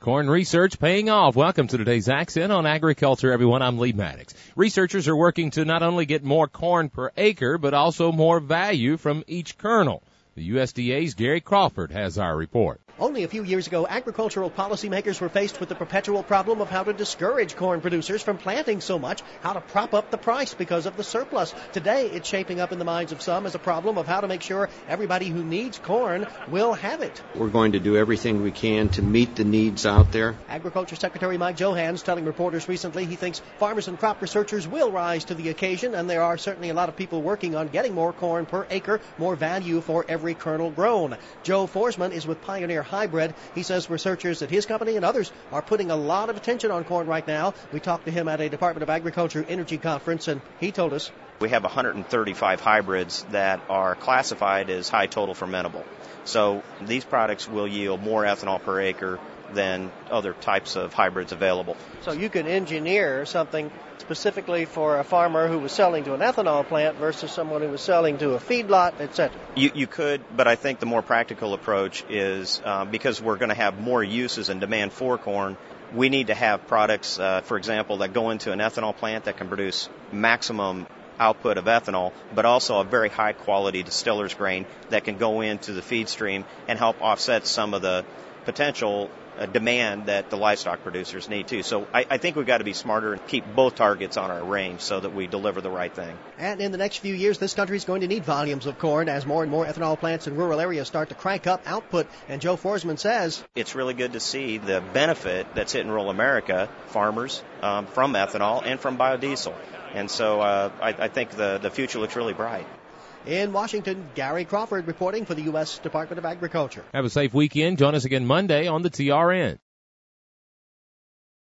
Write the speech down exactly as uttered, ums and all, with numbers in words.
Corn research paying off. Welcome to today's Accent on Agriculture, everyone. I'm Lee Maddox. Researchers are working to not only get more corn per acre, but also more value from each kernel. The U S D A's Gary Crawford has our report. Only a few years ago, agricultural policymakers were faced with the perpetual problem of how to discourage corn producers from planting so much, how to prop up the price because of the surplus. Today, it's shaping up in the minds of some as a problem of how to make sure everybody who needs corn will have it. We're going to do everything we can to meet the needs out there. Agriculture Secretary Mike Johans telling reporters recently he thinks farmers and crop researchers will rise to the occasion, and there are certainly a lot of people working on getting more corn per acre, more value for every kernel grown. Joe Forsman is with Pioneer Hybrid. He says researchers at his company and others are putting a lot of attention on corn right now. We talked to him at a Department of Agriculture Energy Conference, and he told us we have one hundred thirty-five hybrids that are classified as high total fermentable. So these products will yield more ethanol per acre than other types of hybrids available. So you could engineer something specifically for a farmer who was selling to an ethanol plant versus someone who was selling to a feedlot, et cetera. You, you could, but I think the more practical approach is uh, because we're going to have more uses and demand for corn, we need to have products, uh, for example, that go into an ethanol plant that can produce maximum output of ethanol, but also a very high quality distiller's grain that can go into the feed stream and help offset some of the potential uh, demand that the livestock producers need too. So I, I think we've got to be smarter and keep both targets on our range so that we deliver the right thing. And in the next few years, this country is going to need volumes of corn as more and more ethanol plants in rural areas start to crank up output. And Joe Forsman says it's really good to see the benefit that's hitting rural America, farmers, um, from ethanol and from biodiesel. And so uh, I, I think the, the future looks really bright. In Washington, Gary Crawford reporting for the U S Department of Agriculture. Have a safe weekend. Join us again Monday on the T R N.